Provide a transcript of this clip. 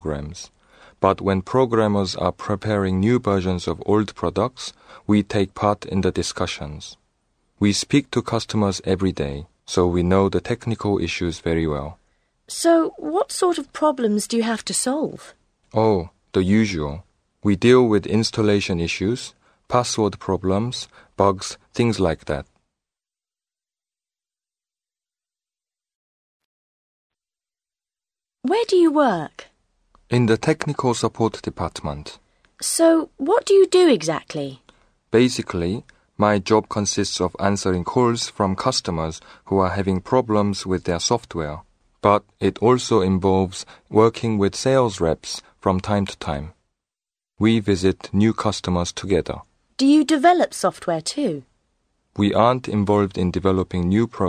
programs. But when programmers are preparing new versions of old products, we take part in the discussions. We speak to customers every day, so we know the technical issues very well. So, what sort of problems do you have to solve? Oh, the usual. We deal with installation issues, password problems, bugs, things like that. Where do you work? In the technical support department. So, what do you do exactly? Basically, my job consists of answering calls from customers who are having problems with their software. But it also involves working with sales reps from time to time. We visit new customers together. Do you develop software too? We aren't involved in developing new programs.